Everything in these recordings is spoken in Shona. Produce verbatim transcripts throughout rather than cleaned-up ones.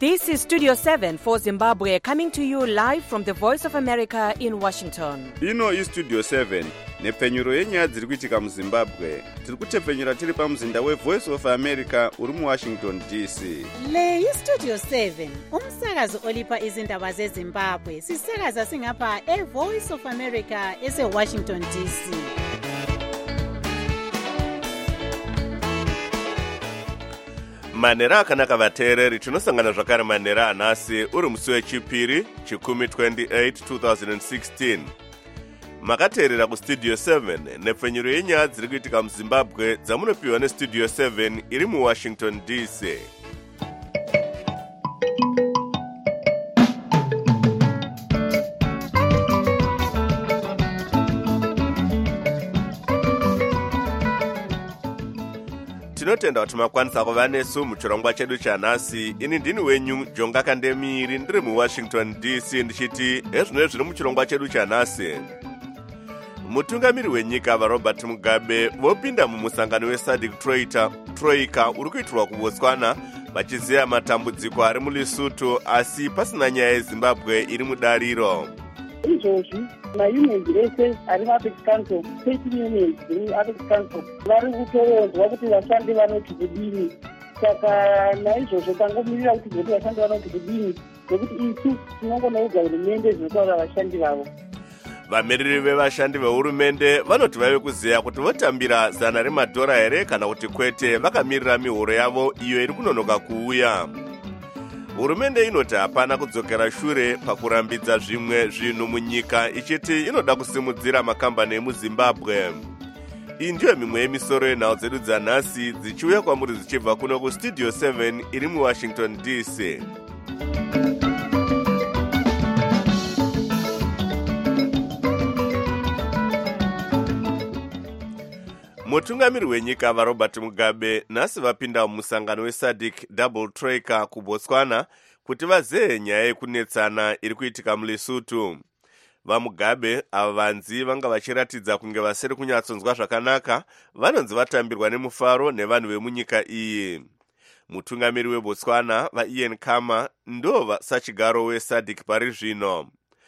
This is Studio seven for Zimbabwe, coming to you live from the Voice of America in Washington. Ino is Studio seven, nepfenyuro yenyaya dziri kuitika muZimbabwe. Tiri kutepfenyura tiri pamuzinda we Voice of America uri mu Washington D C. Le is Studio seven, umsakazo olipa izindaba zeZimbabwe. Sisakaza singapha e Voice of America ese Washington D C. Manera akanaka vateereri, tinosangana zvakare manera anhasi uri musi wechipiri chikumi twenty-eight twenty sixteen. Makateerera kustudio seven nepfenyuro yenyaya dziri kuitika muZimbabwe dzamunopiwa nestudio seven iri muWashington D C. Tinotenda kuti makwanisa kuva nesu muchirongwa chedu chanhasi. Ini ndini wenyu Jonga Kandemiri ndiri muWashington D C ndichiti ezvino zviri muchirongwa chedu chanhasi. Mutungamiri wenyika vaRobert Mugabe vopinda mumusangano weSADC Troika Troika uri kuitirwa kuBotswana vachiziya matambudziko ari muLesotho asi pasina nyaya yeZimbabwe iri mudariro. Izvozvi maunions ese ari muApex Council, state unions dziri Apex Council vari kutorodzwa kuti vashandi vanoti kudini. Saka naizvozvo tangomirira kuti kuti vashandi vanoti kudini, nekuti isu tinongonoudza hurumende zvinotaura vashandi vavo. Vamiriri vevashandi vehurumende vanoti vave kuziya kuti votambira zana remadhora here kana kuti kwete, vakamirira mihoro yavo iyo iri kunonoka kuuya. Hurumende inoti hapana kudzokera shure pakurambidza zvimwe zvinhu munyika, ichiti inoda kusimudzira makambani emuZimbabwe. Iyi ndiyo mimwe yemisoro yenhau dzedu dzanhasi dzichiuya kwamuri dzichibva kuno kustudio seven iri muWashington D C. Mutungamiri wenyika vaRobert Mugabe nhasi vapinda mumusangano weSADC Double Troika kuBotswana kuti vazehe nyaya yekunetsana iri kuitika muLesotho. VaMugabe ava vanzi vanga vachiratidza kunge vasiri kunyatsonzwa zvakanaka, vanonzi vatambirwa nemufaro nevanhu vemunyika iyi. Mutungamiri weBotswana vaIan Khama ndo sachigaro weSADC pari zvino.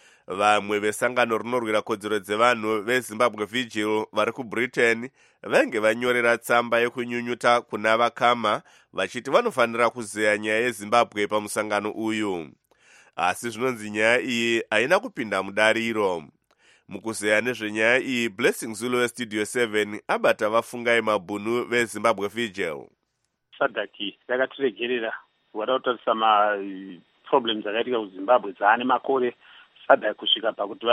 Vamwe vesangano rinorwira kodzero dzevanhu veZimbabwe Vigil vari kuBritain vange vanyorera tsamba yekunyunyuta kuna vaKhama vachiti vanofanira kuzeya nyaya yeZimbabwe pamusangano uyu. Asi zvinonzi nyaya iyi haina kupinda mudariro. Mukuzeya nezvenyaya iyi, Blessing Zulu weStudio seven abata vafungai mabhunu veZimbabwe Vigil. SADC yakatiregerera kuda kutarisa maproblems akaitika kuZimbabwe dzaane makore. SADC kusvika pakuti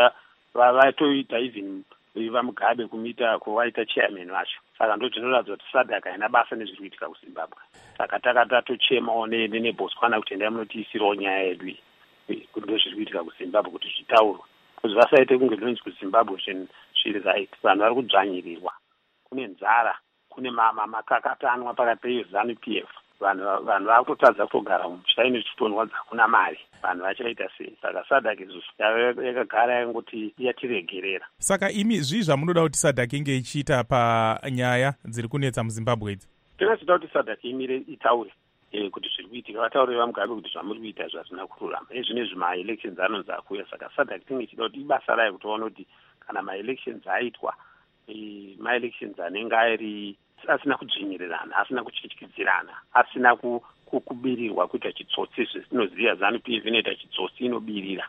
vatoita even vaMugabe kumita kuvaita chairman vacho. Saka ndo tinoratidza kuti SADC haina basa nezviri kuitika kuZimbabwe. Saka takatochemawo neBotswana kuti endai munotiisirawo nyaya yedu kuti ndo zviri kuitika kuZimbabwe kuti zvitaurwe. Kuti vasaite kunge zvinonzi kuZimbabwe zviri right. Vanhu vari kudzvanyirirwa. Kune nzara, kune makakatanwa pakati peZANU P F. Vanhu vanhu vakutotadza kutogara muchaini chitonwadza kuna mari. Vanhu vachaita sei? Saka SADC yakagara yangoti yatiregerera. Saka imi zvii zvamunoda kuti SADC inge ichiita panyaya dziri kunetsa muZimbabwe idzi? Tinoda kuti SADC imire itaure kuti zviri kuitika, vataure vaMugabe kuti zvamuri kuita zvazvina kururama. Ezvinezvi ma-elections anonzi akuya, saka SADC tinge ichida kuti ibasa rayo kuti vaone kuti kana ma-elections aitwa, ma-elections anenge ari asina kudzvinyirirana, asina kutyityidzirana, asina kubirirwa kuita chitsotsi. Zvezvinoziva ZANU P F inoita chitsotsi, inobirira.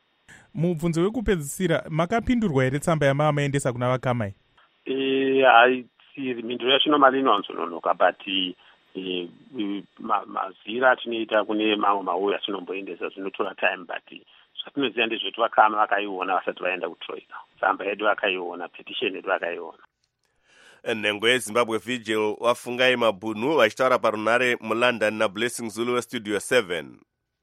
Mubvunzo wekupedzisira, makapindurwa here tsamba yamamaendesa kuna vaKhama? Haisiri, mhinduro yacho nomali inowanzononoka, but mazira atinoita kune mamwe mauya atinomboendesa zvinotora time, but zvatinoziva ndezvekuti vaKhama vakaiona vasati vaenda kuTroika. Tsamba yedu vakaiona, petition yedu vakaiona. Nhengo yeZimbabwe Vigil wafungai mabhunu vachitaura parunare muLondon naBlessing Zulu weStudio seven.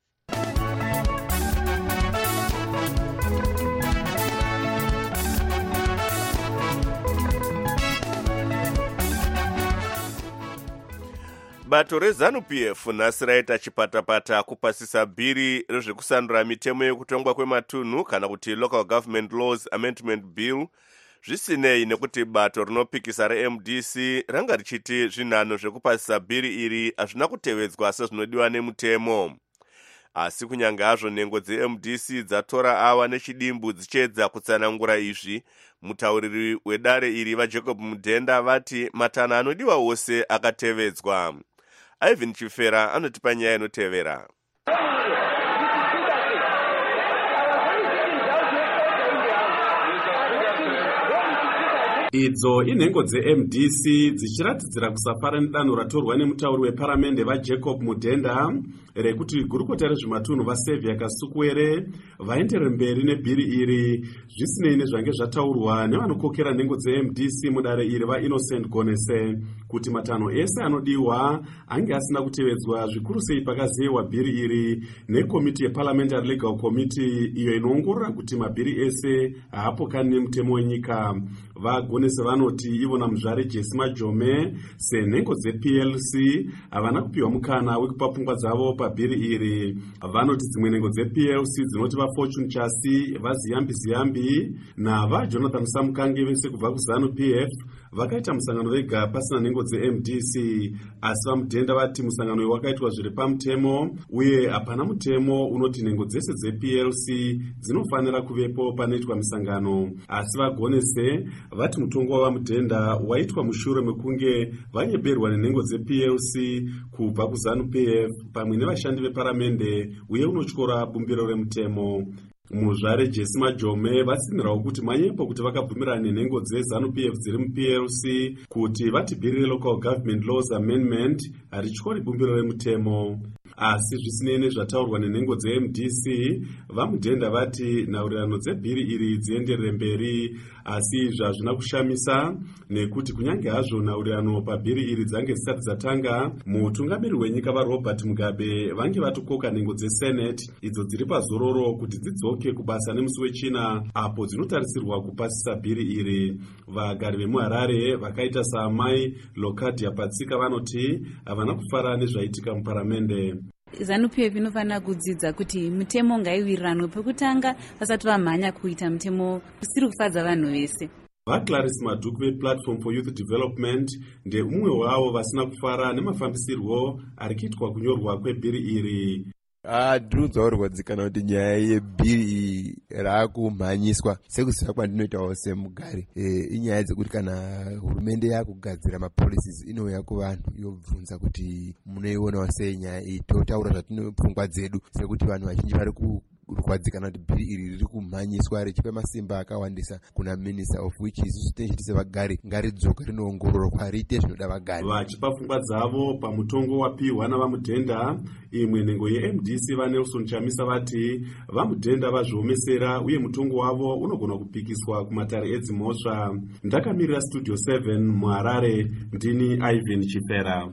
Bato reZANU P F nhasi raita chipatapata kupasisa bhiri rezvekusandura mitemo yekutongwa kwematunhu kana kuti Local Government Laws Amendment Bill. Zvisinei nekuti bato rinopikisa reM D C ranga richiti zvinhano zvekupasisa bhiri iri hazvina kutevedzwa sezvinodiwa nemutemo. asi kunyange hazvo nhengo dze-M D C dzatora ava nechidimbu dzichiedza kutsanangura izvi, mutauriri wedare iri vaJacob Mudhenda vati matanho anodiwa wose akatevedzwa. Ivan Chifera anotipa nyaya inotevera. Idzo inhengo dze-M D C dzichiratidzira kusafara nedanho ratorwa nemutauri weparamende vaJacob Mudhenda rekuti gurukota rezvematunhu vaSaviour Kasukwere vaendere mberi nebhiri iri zvisinei nezvange zvataurwa nevanokokera nhengo dze-M D C mudare iri vaInnocent Gonese kuti matanho ese anodiwa ange asina kutevedzwa, zvikuru sei pakazeyiwa bhiri iri nekomiti yeParliamentary Legal Committee iyo inoongorora kuti mabhiri ese haapokani nemutemo wenyika. Vagonese vanoti ivona muzvare Jesse Majome senhengo dze-P L C havana kupiwa mukana wekupa pfungwa dzavo pabhiri iri. Vanoti dzimwe nhengo dze-P L C dzinoti vaFortune Chasi, vaZiyambi Ziyambi navaJonathan Samukange vese kubva kuZanu P F vakaita musangano vega pasina nhengo dze-M D C, asi vaMudhenda vati musangano uyu wakaitwa zviri pamutemo uye hapana mutemo unoti nhengo dzese dze-P L C dzinofanira kuvepo panoitwa misangano. Asi vaGonese vati mutongo wavaMudhenda waitwa mushure mekunge vanyeberwa nenhengo dze-P L C kubva kuZanu P F pamwe nevashandi veparamende uye unotyora bumbiro remutemo. Muzvare Jesse Majome vatsinirawo kuti manyepo kuti vakabvumirana nenhengo dzeZanu P F dziri mu-P L C kuti vati bhiri reLocal Government Laws Amendment harityori bumbiro remutemo. Asi zvisinei nezvataurwa nenhengo dze-M D C, vaMudhenda vati nhaurirano dzebhiri iri dzienderere mberi, asi izvi hazvina kushamisa nekuti kunyange hazvo nhaurirano pabhiri iri dzange dzisati dzatanga, mutungamiri wenyika vaRobert Mugabe vange vatokoka nhengo dzeSenate idzo dziri pazororo kuti dzidzoke kubasa nemusi wechina apo dzinotarisirwa kupasisa bhiri iri. Vagari vemuHarare vakaita saamai Lokadia Patsika vanoti havana kufara nezvaitika muparamende. Zanu P F inofanira kudzidza kuti mutemo ngaiwirirano pekutanga vasati vamhanya kuita mutemo usiri kufadza vanhu vese. VaClarice Madhuku vePlatform for Youth Development ndeumwe wavo vasina kufara nemafambisirwo ari kuitwa kunyorwa kwebhiri iri. Ah, ndinonzwa kurwadzikana kuti nyaya yebhiri raakumhanyiswa sekuziva kwandinoitawo semugari. E, inyaya dzekuti kana hurumende yakugadzira mapolicies inouya kuvanhu yobvunza kuti munoionawo sei nyaya iyi, totaura zvatinopfungwa dzedu sekuti vanhu vazhinji vari kurwadzikana kuti bhiri iri riri kumhanyiswa richipa masimba akawandisa kuna Minister of which isusu tinenge sevagari ngaridzoka rinoongororwa riite zvinoda vagari. Vachipa pfungwa dzavo pamutongo wapiwa navaMudhenda, imwe nhengo ye-M D C vaNelson Chamisa vati vaMudhenda vazviomesera uye mutongo wavo unogona kupikiswa kumatare edzimhosva. Ndakamirira Studio seven muHarare, ndini Ivan Chifera.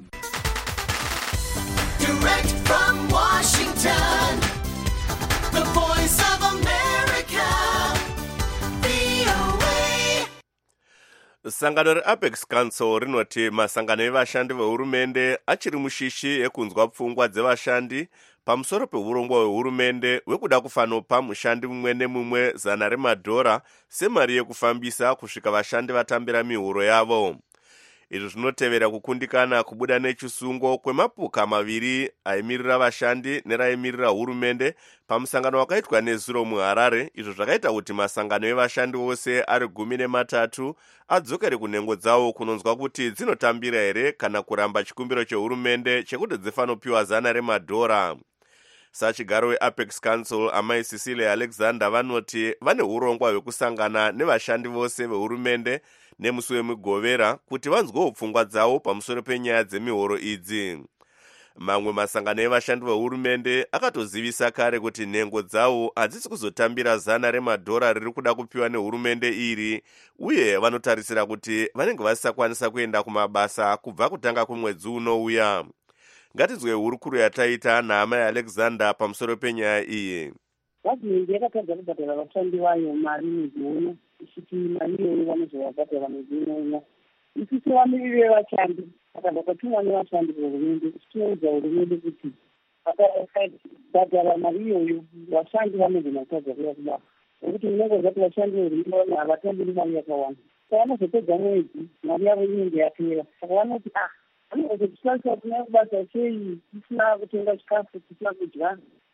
Direct from Washington, the voice of America, V O A. Sangano reApex Council rinoti masangano evashandi vehurumende achiri mushishi ekunzwa pfungwa dzevashandi pamusoro peurongwa hwehurumende hwekuda kufanopa mushandi mumwe nemumwe zana remadhora semari yekufambisa kusvika vashandi vatambira mihuro yavo. Izvi zvinotevera kukundikana kubuda nechisungo kwemapuka maviri aimirira vashandi neraimirira hurumende pamusangano wakaitwa nezuro muHarare. Izvo zvakaita kuti masangano evashandi vose ari gumi nematatu adzokere kunhengo dzawo kunonzwa kuti dzinotambira here kana kuramba chikumbiro chehurumende chekuti dzifanopiwa zana remadhora. Sachigaro weApex Council amai Cecilia Alexander vanoti vane urongwa hwekusangana nevashandi vose vehurumende nemusi wemugovera kuti vanzwewo pfungwa dzavo pamusoro penyaya dzemihoro idzi. Mamwe masangano evashandi vehurumende akatozivisa kare kuti nhengo dzavo hadzisi kuzotambira zana remadhora riri kuda kupiwa nehurumende iri, uye vanotarisira kuti vanenge vasisakwanisa kuenda kumabasa kubva kutanga kwemwedzi unouya. Ngatizwe hurukuru yataita naamai Alexander pamusoro penyaya iyi. Gavhimende yakatadza kubhadhara vashandi vayo mari mwedzi uno, ichiti mari iyoyo vanozovabhadhara mwedzi uno. Isusu vamiriri vevashandi saka ndakatumwa nevashandi vehurumende tichiudza hurumende kuti vakabhadhara mari iyoyo vashandi vanogona kutadza kuya kubasa, nekuti munenge zati vashandi vehurumende havatambiri mari yakawanda. Saka vanozopedza mwedzi mari yavo inenge yapera, saka vanoti ah vanozoti tisasa kuna kubasa sei tisina kutenga chikafu tisina kudya,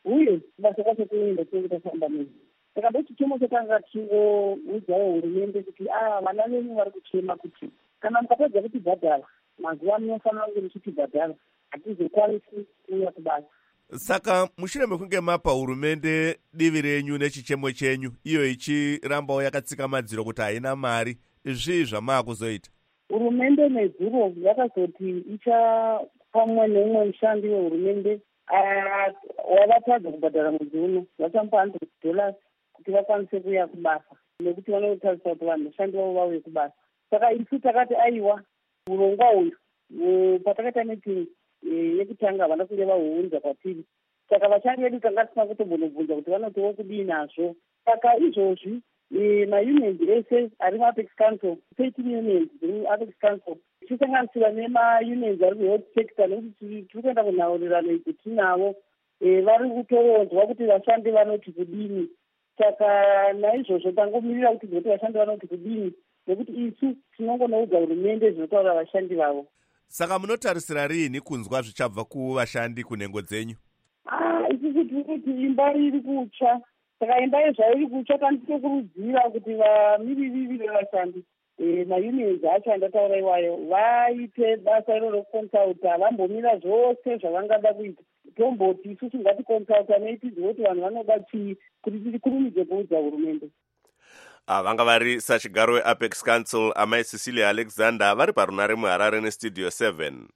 uye basa kwacho kuenda tinenge tafamba nei. Saka ndochitemo chatanga tingoudzawo hurumende kuti a vana venyu vari kuchema kuti kana mukapedza kutibhadhara mazuva ano munofanira kunge muchitibhadhara, hatizokwanisi kuuya kubasa. Saka mushure mekunge mapa hurumende divi renyu nechichemo chenyu, iyo ichirambawo yakatsika madziro kuti haina mari, zvii zvamaakuzoita? Hurumende nezuro yakazoti icha pamwe neumwe mushandi wehurumende wavatadza kubhadhara mwedzi uno vachamupa one hundred dollars kuti vakwanise kuuya kubasa, nekuti vanotarisa kuti vanhu vashandi vavo vauye kubasa. Saka isu takati aiwa urongwa uyu patakaita meeting yekutanga havana kunge vahuunza kwatiri, saka vashandi vedu tanga tisina kutombonobvunza kuti vanotiwo kudii nazvo. Saka izvozvi maunions ese ari muapex council, thirteen unions dziri muapex council, tichisanganisira nemaunions ari kuhealth sector, nekuti tiri kuenda kunhaurirano idzi tinavo, vari kutoronzwa kuti vashandi vanoti kudini. Saka naizvozvo tangomirira kuti zoti vashandi vanoti kudini, nekuti isu tinongonoudza hurumende zvinotaura vashandi vavo. Saka munotarisira riini kunzwa zvichabva kuvashandi kunhengo dzenyu? Ah, isusu tiri kuti imba riri kutsva. Saka imba yezvayo iri kutsva, tanditokurudzira kuti vamiriri vevashandi maunions acho andataura iwayo vaite basa iro rokukonsulta, vambomira zvose zvavangada kuita. Tomboti isusu ngatikonsulta neitidzwe kuti vanhu vanoda chii, kuti tikurumidze kuudza hurumende. Vanga vari sachigaro weapex council amai Cecilia Alexander vari parunare muHarare nestudio seven.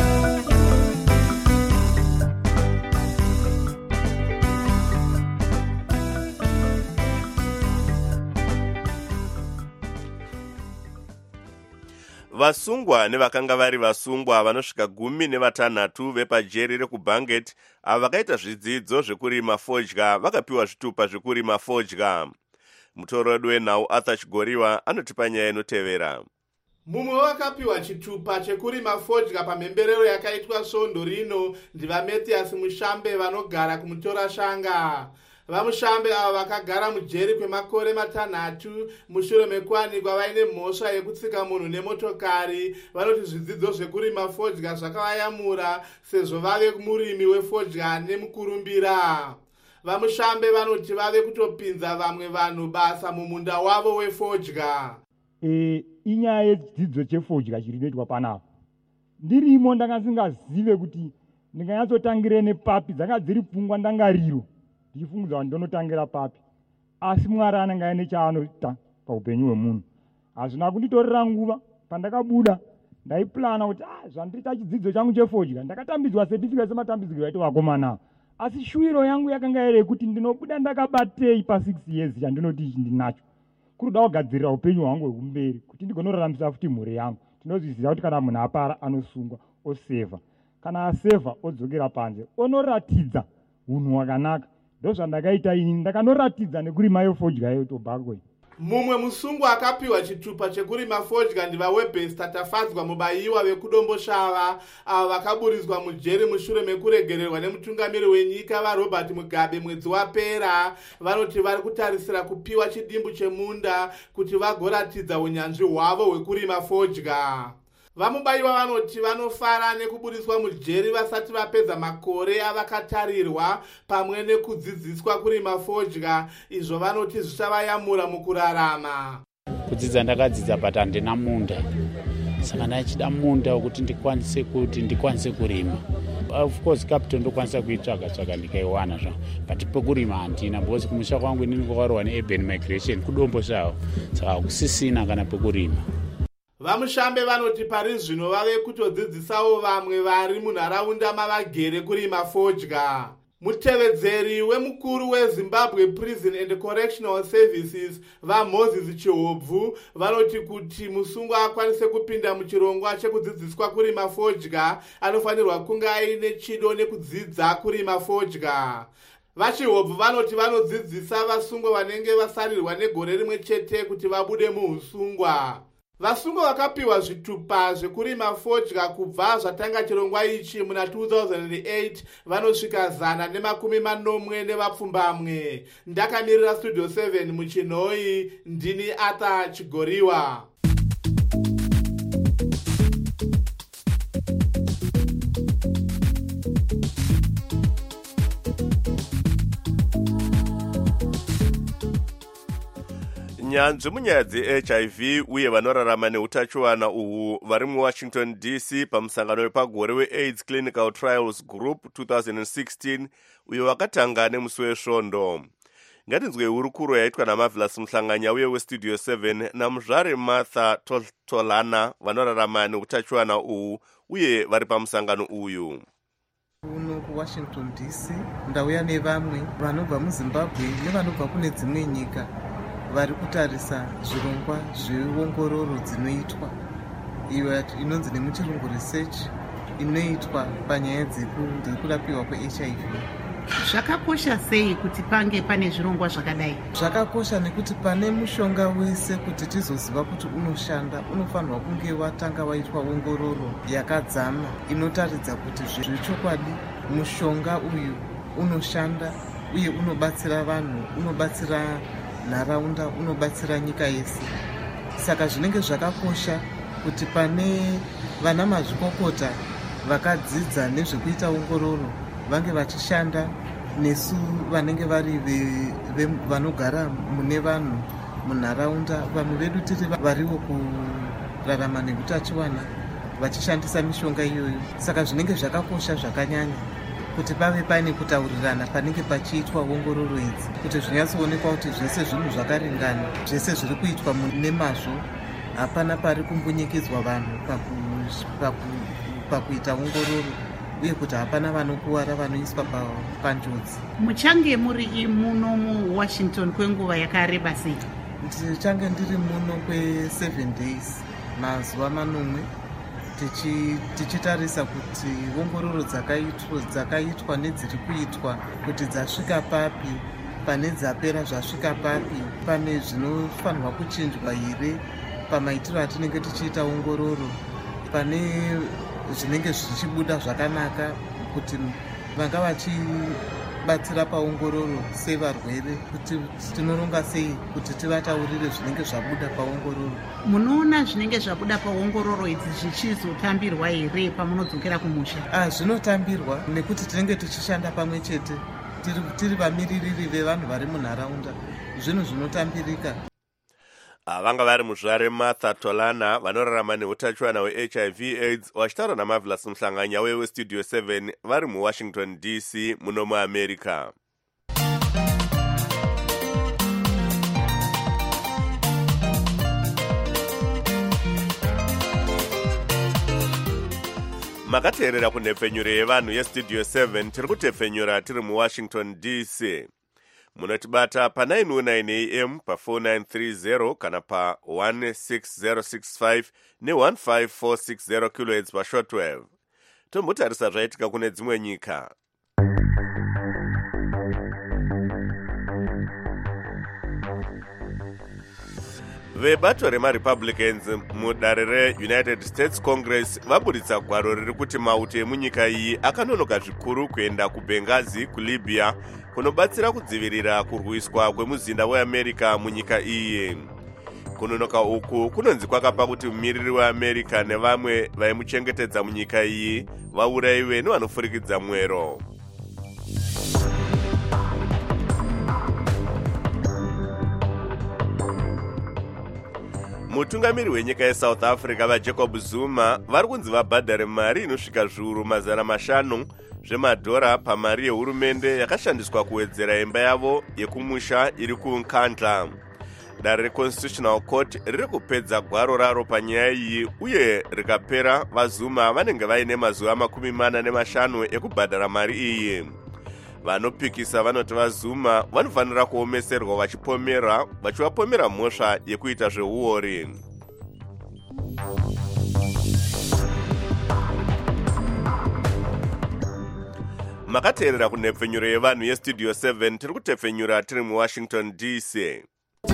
Vasungwa nevakanga vari vasungwa vanosvika gumi nevatanhatu vepajeri rekuBanget ava vakaita zvidzidzo zvekurima fodya vakapiwa zvitupa zvekurima fodya. Mutoro wedu wenhau Arthur Chigoriwa anotipa nyaya inotevera. Mumwe wakapiwa chitupa chekurima fodya pamhemberero yakaitwa svondo rino ndivaMathias Mushambe vanogara kumutora Shanga. VaMushambe ava vakagara mujeri kwemakore matanhatu mushure mekuwanikwa vaine mhosva yekutsika munhu nemotokari. Vanoti zvidzidzo zvekurima fodya zvakavayamura sezvo vave murimi wefodya nemukurumbira. VaMushambe vanoti vave kutopinza vamwe vanhu basa mumunda wavo wefodya. E, inyaya yedzidzo chefodya chirinoitwa panapa. Ndirimo ndangasingazive kuti ndinganyatsotangire nepapi dzanga dziri pfungwa ndangariro. Ndichifungudza kuti ndonotangira papi. Asi Mwari anenge aine chaanoita paupenyu hwemunhu. Hazvina kunditorera nguva. Pandakabuda ndaiplana kuti ah zvandiita chidzidzo changu chefodya ndakatambidzwa certificate sematambidziko aitwa vakomana. Asi shuwiro yangu yakanga iri kuti ndinobuda ndakabatei pa six years chandinoti ichi ndinacho. Kuruda kugadzirira upenyu hwangu hwekumberi kuti ndigonoraramisa futi mhuri yangu. Tinozviziva kuti kana munhu apara anosungwa oseva. Kana aseva odzokera panze onoratidza unhu hwakanaka. Ndozvandakaita ini ndakanoratidza nekurima yefodya yetobhakwe. Mumwe musungwa akapiwa chitupa chekurima fodya ndivaWebest tatafadzwa mubayiwa vekudombo shava ava vakaburiswa mujeri mushure mekuregererwa nemutungamiri wenyika vaRobert Mugabe mwedzi wapera. Vanoti vari kutarisira kupiwa chidimbu chemunda kuti vagoratidza unyanzvi hwavo hwekurima fodya. Vamubayiwa vanoti vanofara nekuburiswa mujeri vasati vapedza makore avakatarirwa pamwe nekudzidziswa kurima fodya. Izvo vanoti zvichavayamura mukurarama. Kudzidza ndakadzidza but handina munda, saka ndaichida munda wekuti ndikwanise kuti ndikwanise kurima. Of course capital ndokwanisa kuitsvaga tsvaga ndikaiwana zva, but pekurima handina because kumusha kwangu inini kwakarohwa neurban migration kudombo zvavo, saka kusisina kana pekurima. VaMushambe vanoti pari zvino vave kutodzidzisawo vamwe vari munharaunda mavagere kurima fodya. Mutevedzeri wemukuru weZimbabwe Prison and Correctional Services vaMoses Chihobvu vanoti kuti musungwa akwanise kupinda muchirongwa chekudzidziswa kurima fodya anofanirwa kunge aine chido nekudzidza kurima fodya. VaChihobvu vanoti vanodzidzisa vasungwa vanenge vasarirwa negore rimwe chete kuti vabude muusungwa. Vasungwa vakapiwa zvitupa zvekurima fodya kubva zvatanga chirongwa ichi muna two thousand eight vanosvika zana nemakumi manomwe nevapfumbamwe. Ndakamirira studio seven muChinoi, ndini Arthur Chigoriwa. nyanzvi munyaya dze-H I V uye vanorarama neutachiwana uhu vari muwashington D C pamusangano wepagore we-AIDS Clinical Trials Group twenty sixteen uyo wakatanga nemusi wesvondo. Ngatinzwe hurukuro yaitwa naMarvelous Muhlanganya uye westudio seven namuzvare Martha Tolana vanorarama neutachiwana uhu uye vari pamusangano uyu. Uno kuWashington D C ndauya nevamwe vanobva muZimbabwe nevanobva kune dzimwe nyika vari kutarisa zvirongwa zveongororo dzinoitwa iyo inonzi nemuchirungu research inoitwa panyaya dzekurapiwa kwe-H I V. Zvakakosha sei kuti pange pane zvirongwa zvakadai? Zvakakosha nekuti pane mushonga wese kuti tizoziva kuti unoshanda unofanirwa kunge watanga waitwa ongororo yakadzama inotaridza kuti zvechokwadi mushonga uyu unoshanda uye unobatsira vanhu, unobatsira nharaunda, unobatsira nyika yese. Saka zvinenge zvakakosha kuti pane vana mazvikokota vakadzidza nezvekuita ongororo vange vachishanda nesu vanenge vari vanogara mune vanhu munharaunda. Vanhu vedu tiri variwo kurarama neutachiwana vachishandisa mishonga iyoyo. Saka zvinenge zvakakosha zvakanyanya kuti pave pane kutaurirana panenge pachiitwa ongororo idzi, kuti zvinyatsoonekwa kuti zvese zvinhu zvakaringana, zvese zviri kuitwa nemazvo, hapana pari kumbunyikidzwa vanhu pakuita ongororo, uye kuti hapana vanokuwara vanoiswa panjodzi. Muchange muri muno muWashington kwenguva yakareba sei? Ndichange ndiri muno kwe-seven days, mazuva manomwe, tichitarisa kuti ongororo dzakaitwa dzakaitwa nedziri kuitwa kuti dzasvika papi, pane dzapera zvasvika papi, pane zvinofanirwa kuchinjwa here pamaitiro atinenge tichiita ongororo, pane zvinenge zvichibuda zvakanaka kuti vanga vachibatsira paongororo sevarwere, kuti tinoronga sei kuti tivataurire zvinenge zvabuda paongororo. Munoona zvinenge zvabuda paongororo idzi zvichizotambirwa here pamunodzokera kumusha? Ah, zvinotambirwa nekuti tinenge tichishanda pamwe chete tiri, tiri vamiririri vevanhu vari munharaunda, zvinhu zvinotambirika. Vanga vari muzvare Martha Tolana vanorarama neutachiwana hwe-H I V AIDS vachitaura naMarvelous Muhlanganya westudio seven vari muWashington D C muno muAmerica. Makateerera kunhepfenyuro yevanhu yestudio seven tiri kutepfenyura tiri muWashington D C. Munotibata pa nine oh nine A M pa four nine three zero kana pa one six zero six five ne one five four six zero kilohertz pa shortwave. Tombotarisa zvaitika kune dzimwe nyika. Vebato remaRepublicans mudare reUnited States Congress vaburitsa gwaro riri kuti mauto emunyika iyi akanonoka zvikuru kuenda kuBenghazi kuLibya kunobatsira kudzivirira kurwiswa kwemuzinda weAmerica munyika iyi. Kunonoka uku kunonzi kwakapa kuti mumiriri weAmerica nevamwe vaimuchengetedza munyika iyi vaurayiwe nevanofurikidza mwero. Mutungamiri wenyika yeSouth Africa vaJacob Zuma vari kunzi vabhadhare mari inosvika zviuru mazana mashanu zvemadhora pamari yehurumende yakashandiswa kuwedzera imba yavo yekumusha iri kuNkandla. Dare reConstitutional Court riri kupedza gwaro raro panyaya iyi uye rikapera vaZuma vanenge vaine mazuva makumi mana nemashanu ekubhadhara mari iyi. Vanopikisa vanoti vaZuma vanofanira kuomeserwa vachipomera vachivapomera mhosva yekuita zveuori. Makateerera kunhepfenyuro yevanhu yestudio seven tiri kutepfenyura tiri muWashington D C.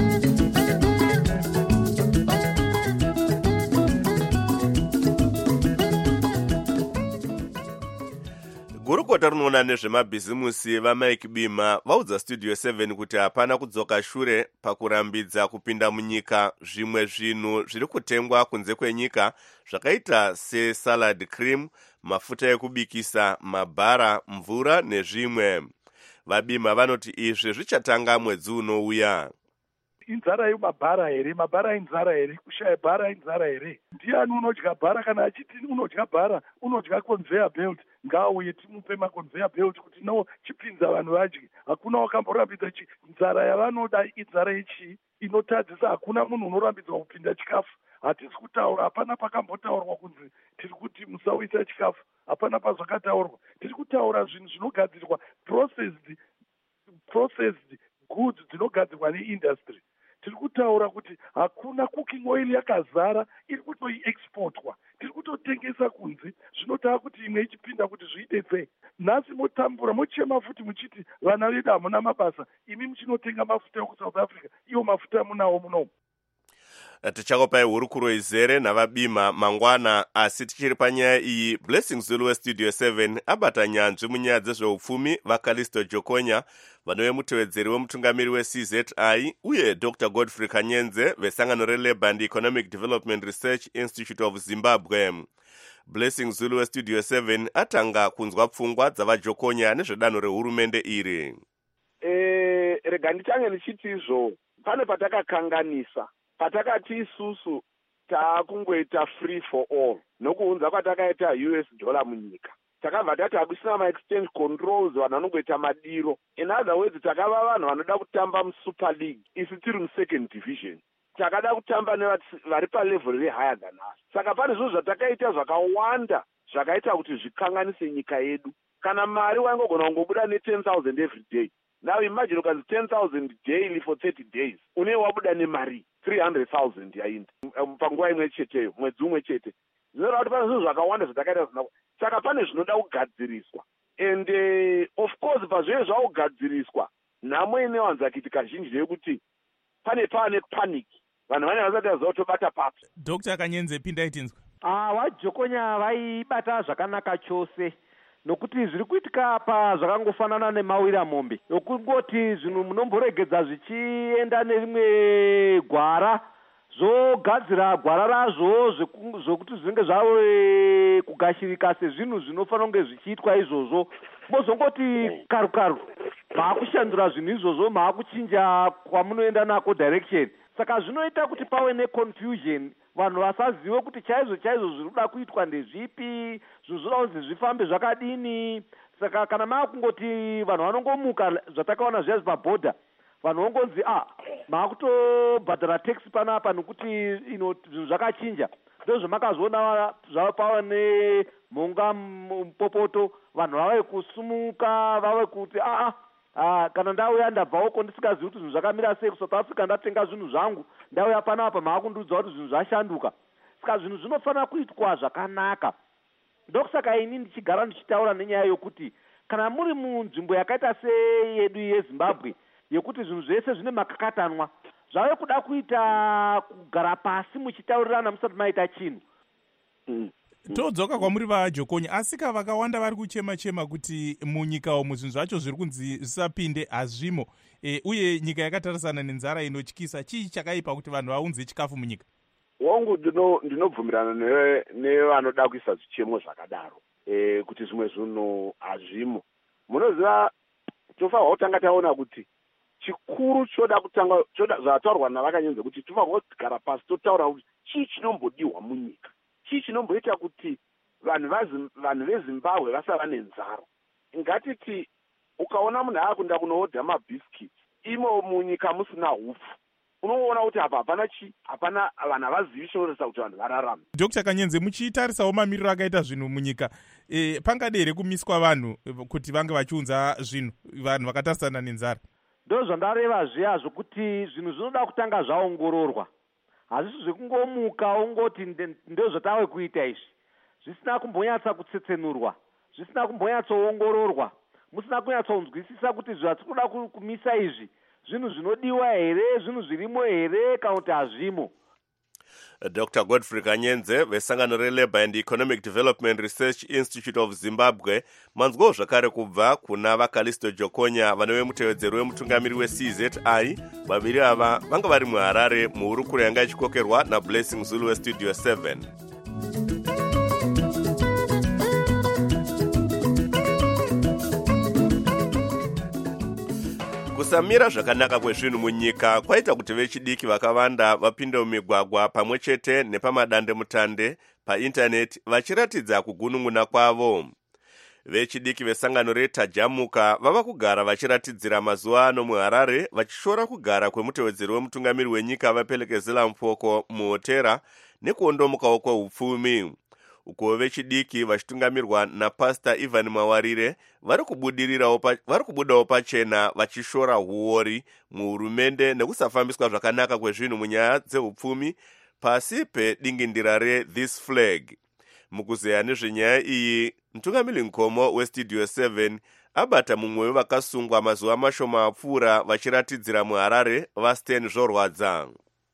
Gurukota rinoona nezvemabhizimusi vaMike Bima vaudza studio seven kuti hapana kudzoka shure pakurambidza kupinda munyika zvimwe zvinhu zviri kutengwa kunze kwenyika zvakaita sesalad cream, mafuta ekubikisa, mabhara, mvura nezvimwe. VaBima vanoti izvi zvichatanga mwedzi unouya. inzara yemabhara here, mabhara inzara here, kushaya bhara inzara here. Ndiani unodya bhara? Kana achiti unodya bhara, unodya conveyor belt, ngauye timupe maconveyor belt kuti no chipinza vanhu vadye. Hakuna wakamborambidza nzara yavanoda inzara yechi inotadzisa. Hakuna munhu unorambidzwa kupinda chikafu. Hatisi kutaura, hapana pakambotaurwa kunzi tiri kuti musauisa chikafu, hapana pazvakataurwa. Tiri kutaura zvinhu zvinogadzirwa processed processed goods dzinogadzirwa neindustry. Tiri kutaura kuti hakuna cooking oil yakazara iri kutoiexportwa, tiri kutotengesa kunze. Zvinotava kuti imwe ichipinda kuti zviite sei. Nhasi motambura mochema futi muchiti vana vedu hamuna mabasa, imi muchinotenga mafuta ekusouth Africa, iwo mafuta munawo munomu. Tichakopai hurukuro izere navabima mangwana, asi tichiri panyaya iyi, Blessing Zulu westudio seven abata nyanzvi munyaya dzezveupfumi vaKalisto Jokonya vanove mutevedzeri wemutungamiri we-C Z I uye Doctor Godfrey Kanyenze vesangano reLabour and Economic Development Research Institute of Zimbabwe. Blessing Zulu westudio seven atanga kunzwa pfungwa dzavaJokonya nezvedanho rehurumende iri. Eh, rega ndichange ndichiti izvo, pane patakakanganisa. Patakati isusu takungoita free for all nokuunza kwatakaita U S dollar munyika, takabva tati hakusina ma-exchange controls, vanhu vanongoita madiro. In other words, takava vanhu vanoda kutamba musuper league, isi tiri musecond division. Takada kutamba nevari palevel rehigher than us. Saka pane zvinhu zvatakaita zvakawanda zvakaita kuti zvikanganise nyika yedu. Kana mari waingogona kungobuda ne ten thousand every day. Now imagine ukazi ten thousand daily for thirty days. Une wabuda nemari three hundred thousand yainda panguva imwe cheteyo, mwedzi umwe chete. Zvinoreva kuti pane zvinhu zvakawanda zvatakaita zvisina. Saka pane zvinoda kugadziriswa. And uh, of course pazvinenge zvakugadziriswa, nhamo inowanza kuiti kazhinji ndeyekuti pane pane panic. Vanhu vane vasati vaziva kutobata papi. Doctor Kanyenze, pindai tinzwa. Ah, vaJokonya vaibata zvakanaka chose. Nokuti zviri kuitika apa zvakangofanana nemawira mombe, nokungoti zvinhu munomboregedza zvichienda nerimwe gwara, zvogadzira gwara razvo zvokuti zvinenge zvave kugashirika sezvinhu zvinofanira kunge zvichiitwa izvozvo. Mozongoti karu karu maakushandura zvinhu izvozvo, maakuchinja kwamunoenda nako direction. Saka zvinoita kuti pave neconfusion, vanhu vasazive kuti chaizvo chaizvo zviri kuda kuitwa ndezvipi, zvinhu zvoda kunzi zvifambe zvakadini. Saka kana maakungoti vanhu vanongomuka zvatakaona zviya pabhodha, vanhu vongonzi ah maakutobhadhara tax panapa nekuti ino zvinhu zvakachinja. Ndozvamakazoona zvapava nemhonga mupopoto, vanhu vave kusumuka, vave kuti ah Ah, kana ndauya ndabvawoko ndisingazivi kuti zvinhu zvakamira sei kuSouth Africa, ndatenga zvinhu zvangu, ndauya panapa maakundiudza kuti zvinhu zvashanduka. Saka zvinhu zvinofanira kuitwa zvakanaka. Ndokusaka ini ndichigara ndichitaura nenyaya yokuti kana muri munzvimbo yakaita seyedu yeZimbabwe, yekuti zvinhu zvese zvine makakatanwa, zvave kuda kuita kugara pasi muchitaurirana musati maita chinhu. Mm. Todzoka kwamuri vaJokonya, asika vakawanda vari kuchema-chema kuti munyika umu zvinhu zvacho zviri kunzi zvisapinde hazvimo, e, uye nyika yakatarisana nenzara inotyisa. Chii chakaipa kuti vanhu vaunze chikafu munyika? Wangu ndinobvumirana nevanoda kuisa zvichemo zvakadaro, e, kuti zvimwe zvinhu hazvimo. Munoziva tofanirwa kutanga taona kuti chikuru choda kutanga zvataurwa navakanyenze kuti tofanirwa kugara pasi totaura kuti chii chinombodiwa munyika, chii chinomboita kuti vanhu vanhu veZimbabwe vasava nenzara. Ngatiti ukaona munhu akunda kunoodha mabhiskits, imo munyika musina hupfu, unoona kuti apa hapana chi hapana vanhu havazivi chinoita kuti vanhu vararame. Doctor Kanyenze, muchitarisawo mamiriro akaita zvinhu munyika, e, pangade here kumiswa vanhu kuti vange vachiunza zvinhu vanhu vakatarisana nenzara? Ndo zvandareva zviya zvokuti zvinhu zvinoda kutanga zvaongororwa. Hazvisi zvekungomuka ungoti ndozvatave kuita izvi, zvisina kumbonyatsa kutsetsenurwa, zvisina kumbonyatsoongororwa, musina kunyatsonzwisisa kuti zvatiri kuda kumisa izvi zvinhu zvinodiwa here, zvinhu zvirimo here, kana kuti hazvimo. Doctor Godfrey Kanyenze vesangano reLabour and Economic Development Research Institute of Zimbabwe, manzwawo zvakare kubva kuna vaKalisto Jokonya vanove mutevedzeri wemutungamiri we-C Z I. Vaviri ava vanga vari muHarare muhurukuro yanga ichikokerwa naBlessing Zulu westudio seven. kusamira zvakanaka kwezvinhu munyika kwaita kuti vechidiki vakawanda vapinde mumigwagwa pamwe chete nepamadandemutande paindaneti vachiratidza kugunun'una kwavo. Vechidiki vesangano retajamuka vava kugara vachiratidzira mazuva ano muHarare vachishora kugara kwemutevedzeri wemutungamiri wenyika Vapelekezela Mufoko muhotera nekuondomukawo kweupfumi. Uko vechidiki vachitungamirirwa naPastor Ivan Mawarire vari kubudirirawo vari kubudawo pachena vachishora huori muhurumende nekusafambiswa zvakanaka kwezvinhu munyaya dzeupfumi pasi pedingindira reThis Flag. Mukuzeya nezvenyaya iyi, mutungamiri mukoma westudio seven abata mumwe wevakasungwa mazuva mashoma apfuura vachiratidzira muHarare vaStan Zvorwadza.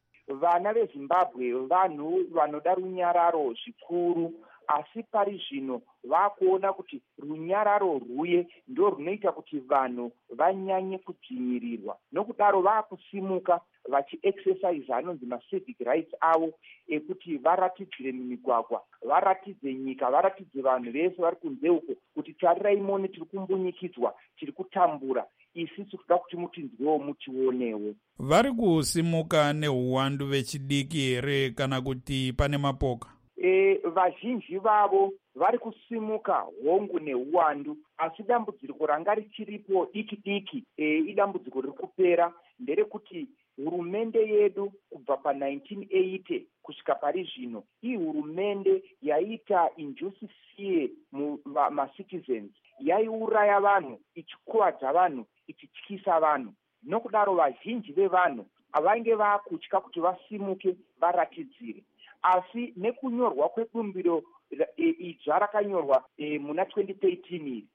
Vana veZimbabwe vanhu vanoda runyararo zvikuru, asi pari zvino vakuona kuti runyararo rwuye ndo runoita kuti vanhu vanyanye kudzvinyirirwa. Nokudaro vakusimuka vachiexercise anonzi macivic rights avo ekuti varatidzire mumigwagwa, varatidze nyika, varatidze vanhu vese vari kunze uko kuti tarirai mone tiri kumbunyikidzwa, tiri kutambura, isisi kuda kuti mutinzwewo mutionewo. Vari kusimuka neuwandu vechidiki here kana kuti pane mapoka? E, vazhinji vavo vari kusimuka hongu neuwandu, asi dambudziko ranga richiripo diki diki e, idambudziko riri kupera nderekuti hurumende yedu kubva pa-nineteen eighty kusvika pari zvino ihurumende yaita injustice mumacitizens, yaiuraya vanhu, ichikuvadza vanhu, ichityisa vanhu. Nokudaro vazhinji vevanhu avange vakutya kuti vasimuke varatidzire. Asi nekunyorwa kwebumbiro idzva rakanyorwa e, muna twenty thirteen iri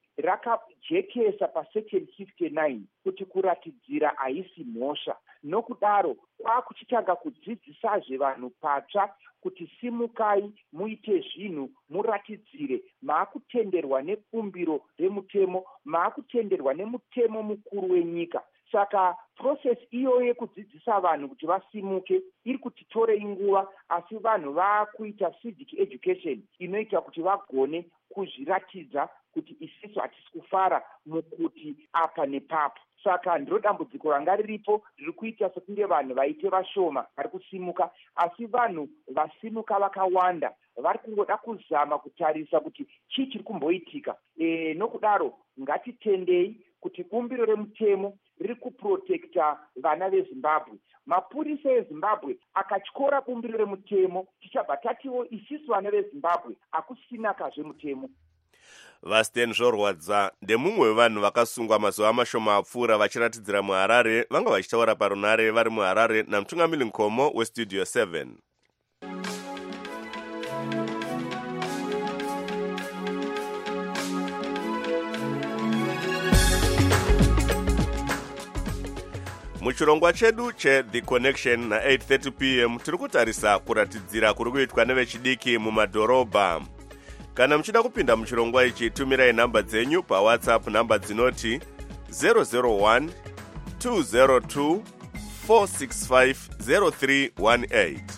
rakajekesa pasection fifty-nine kuti kuratidzira haisi mhosva. Nokudaro kwakuchitanga kudzidzisazve vanhu patsva kuti simukai muite zvinhu, muratidzire, maakutenderwa nebumbiro remutemo, maakutenderwa nemutemo mukuru wenyika. Saka process iyo yekudzidzisa vanhu kuti vasimuke iri kutitorei nguva, asi vanhu vakuita civic education inoita kuti vagone kuzviratidza kuti isisu hatisi kufara mukuti apa nepapo. Saka ndiro dambudziko ranga riripo riri kuita sekunge vanhu vaite vashoma vari kusimuka, asi vanhu vasimuka vakawanda vari kungoda kuzama kutarisa kuti chii chiri kumboitika. E, nokudaro ngatitendei kuti bumbiro remutemo riri kuprotekta vana veZimbabwe. Mapurisa eZimbabwe akatyora bumbiro remutemo, tichabva tatiwo isisu vana veZimbabwe hakusina kazvemutemo. vaStan Zvorwadza ndemumwe wevanhu vakasungwa mazuva mashoma apfuura vachiratidzira muHarare, vanga vachitaura parunare vari muHarare namutungamiri mukoma westudio seven. Muchirongwa chedu cheThe Connection na eight thirty p m tiri kutarisa kuratidzira kuri kuitwa nevechidiki mumadhorobha. Kana muchida kupinda muchirongwa ichi, tumirai nhamba dzenyu paWhatsApp, nhamba dzinoti zero zero one two zero two four six five zero three one eight.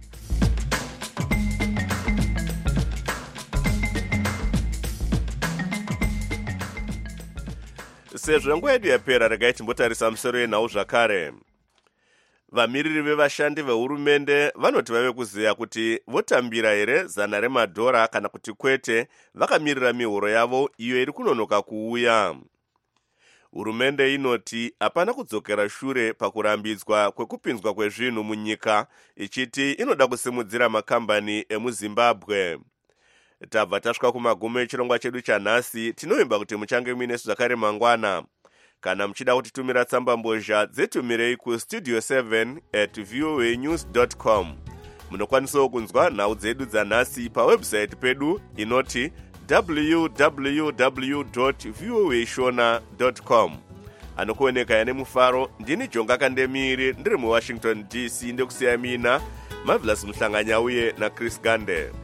Sezvo nguva yedu yapera, regai timbotarisa musoro yenhau zvakare. Vamiriri vevashandi vehurumende vanoti vave kuziva kuti votambira here zana remadhora kana kuti kwete, vakamirira mihoro yavo iyo iri kunonoka kuuya. Hurumende inoti hapana kudzokera shure pakurambidzwa kwekupinzwa kwezvinhu munyika, ichiti inoda kusimudzira makambani emuZimbabwe. Tabva tasvika kumagumo echirongwa chedu chanhasi. Tinovimba kuti muchange muinesu zvakare mangwana. Kana muchida kutitumira tsamba mbozha, dzitumirei kustudio seven at voa news dot com. Munokwanisawo kunzwa nhau dzedu dzanhasi pawebsite pedu inoti w w w dot voa shona dot com. Anokuoneka yane mufaro, ndini Jonga Kandemiri, ndiri muWashington D C, ndekusiyamina Marvelous Mhlanganya uye na Chris Gande.